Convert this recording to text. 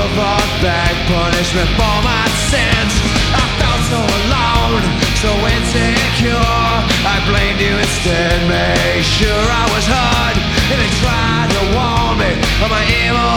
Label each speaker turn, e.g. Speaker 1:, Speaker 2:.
Speaker 1: fought back punishment for my sins. I felt so alone, so insecure. I blamed you instead, made sure I was hurt, and they tried to warn me of my evil